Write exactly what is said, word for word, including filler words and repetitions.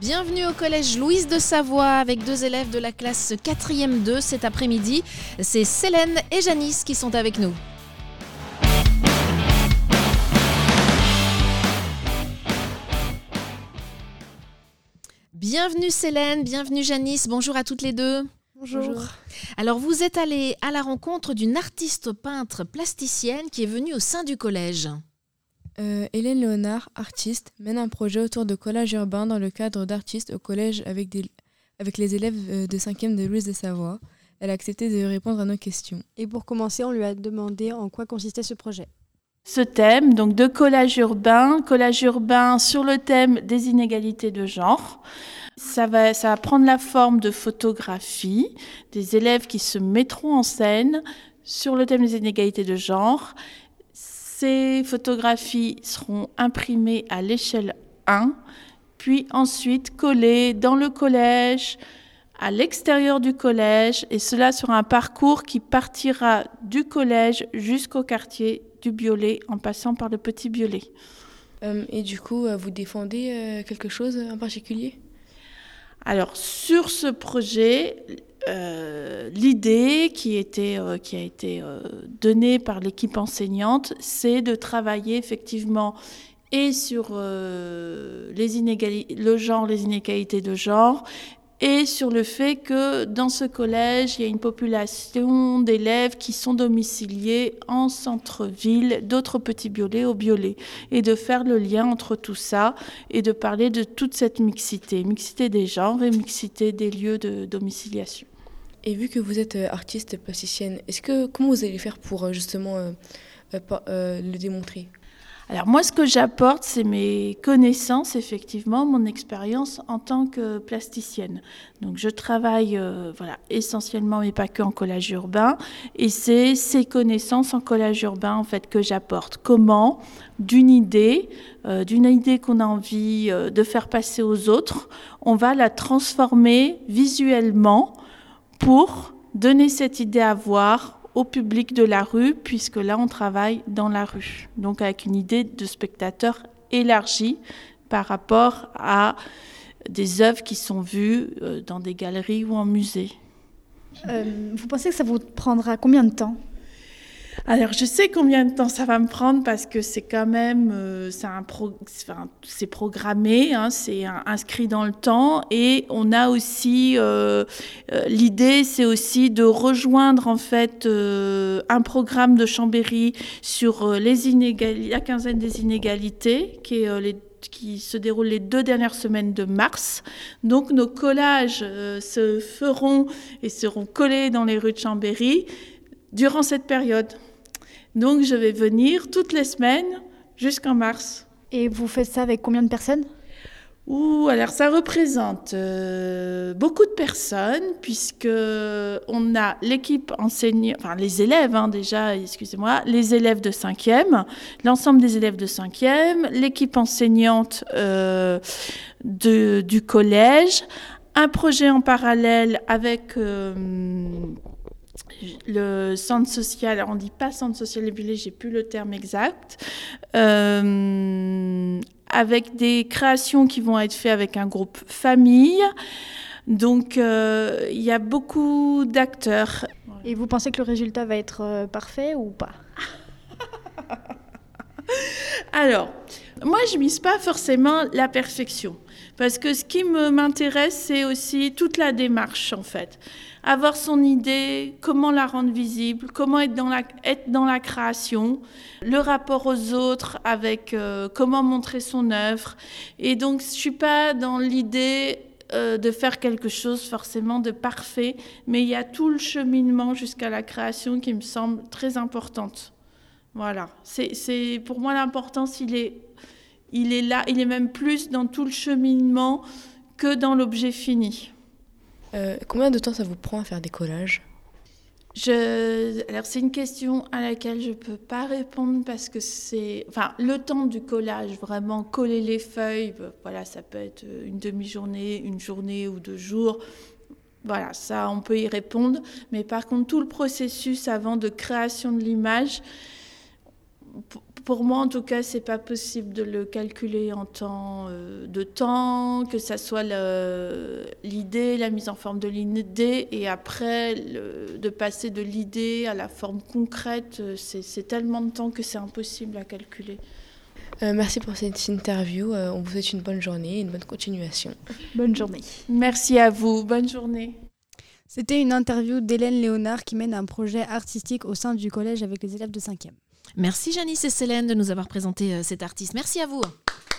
Bienvenue au collège Louise de Savoie avec deux élèves de la classe quatrième deux cet après-midi. C'est Célène et Janice qui sont avec nous. Bienvenue Célène, bienvenue Janice, bonjour à toutes les deux. Bonjour. Bonjour. Alors vous êtes allées à la rencontre d'une artiste peintre plasticienne qui est venue au sein du collège. Euh, Hélène Léonard, artiste, mène un projet autour de collage urbain dans le cadre d'artistes au collège avec, des, avec les élèves de cinquième de Louise de Savoie. Elle a accepté de répondre à nos questions. Et pour commencer, on lui a demandé en quoi consistait ce projet. Ce thème, donc de collage urbain, collage urbain sur le thème des inégalités de genre. Ça va, ça va prendre la forme de photographies, des élèves qui se mettront en scène sur le thème des inégalités de genre. Ces photographies seront imprimées à l'échelle un, puis ensuite collées dans le collège, à l'extérieur du collège, et cela sur un parcours qui partira du collège jusqu'au quartier du Biolay, en passant par le Petit Biolay. Euh, et du coup, vous défendez euh, quelque chose en particulier ? Alors, sur ce projet, euh, l'idée qui, était, euh, qui a été euh, donnée par l'équipe enseignante, c'est de travailler effectivement et sur euh, les inégalités, le genre, les inégalités de genre, et sur le fait que dans ce collège, il y a une population d'élèves qui sont domiciliés en centre-ville, d'autres petits Biolay au Biolay, et de faire le lien entre tout ça et de parler de toute cette mixité, mixité des genres et mixité des lieux de domiciliation. Et vu que vous êtes artiste plasticienne, est-ce que comment vous allez faire pour justement euh, euh, le démontrer ? Alors moi, ce que j'apporte, c'est mes connaissances, effectivement, mon expérience en tant que plasticienne. Donc je travaille euh, voilà, essentiellement, mais pas que en collage urbain, et c'est ces connaissances en collage urbain en fait, que j'apporte. Comment, d'une idée, euh, d'une idée qu'on a envie euh, de faire passer aux autres, on va la transformer visuellement pour donner cette idée à voir au public de la rue, puisque là, on travaille dans la rue. Donc, avec une idée de spectateur élargie par rapport à des œuvres qui sont vues dans des galeries ou en musée. Euh, vous pensez que ça vous prendra combien de temps ? Alors, je sais combien de temps ça va me prendre parce que c'est quand même, euh, c'est, un pro, enfin, c'est programmé, hein, c'est un, inscrit dans le temps, et on a aussi, euh, euh, l'idée, c'est aussi de rejoindre en fait euh, un programme de Chambéry sur euh, les inégalités, la quinzaine des inégalités, qui est euh, les qui se déroule les deux dernières semaines de mars. Donc nos collages euh, se feront et seront collés dans les rues de Chambéry durant cette période. Donc, je vais venir toutes les semaines jusqu'en mars. Et vous faites ça avec combien de personnes ? Ouh, alors ça représente euh, beaucoup de personnes, puisque on a l'équipe enseignante, enfin les élèves hein, déjà, excusez-moi, les élèves de cinquième, l'ensemble des élèves de cinquième, l'équipe enseignante euh, de, du collège, un projet en parallèle avec Euh, le centre social, alors on ne dit pas centre social des Biolay, j'ai plus le terme exact, euh, avec des créations qui vont être faites avec un groupe famille. Donc euh, il y a beaucoup d'acteurs. Et vous pensez que le résultat va être euh, parfait ou pas ? Alors, moi je mise pas forcément la perfection, parce que ce qui me, m'intéresse, c'est aussi toute la démarche en fait. Avoir son idée, comment la rendre visible, comment être dans la, être dans la création, le rapport aux autres avec euh, comment montrer son œuvre. Et donc, je ne suis pas dans l'idée euh, de faire quelque chose forcément de parfait, mais il y a tout le cheminement jusqu'à la création qui me semble très importante. Voilà. C'est, c'est, pour moi, l'importance, il est, il est là, il est même plus dans tout le cheminement que dans l'objet fini. Euh, combien de temps ça vous prend à faire des collages ? Je... Alors, c'est une question à laquelle je ne peux pas répondre parce que c'est... Enfin, le temps du collage, vraiment coller les feuilles, voilà, ça peut être une demi-journée, une journée ou deux jours. Voilà, ça, on peut y répondre. Mais par contre, tout le processus avant de création de l'image, pour moi, en tout cas, c'est pas possible de le calculer en temps euh, de temps, que ça soit le, l'idée, la mise en forme de l'idée, et après le, de passer de l'idée à la forme concrète, c'est, c'est tellement de temps que c'est impossible à calculer. Euh, merci pour cette interview. Euh, on vous souhaite une bonne journée et une bonne continuation. Bonne journée. Merci à vous. Bonne journée. C'était une interview d'Hélène Léonard qui mène un projet artistique au sein du collège avec les élèves de cinquième. Merci Janice et Célène de nous avoir présenté cet artiste. Merci à vous.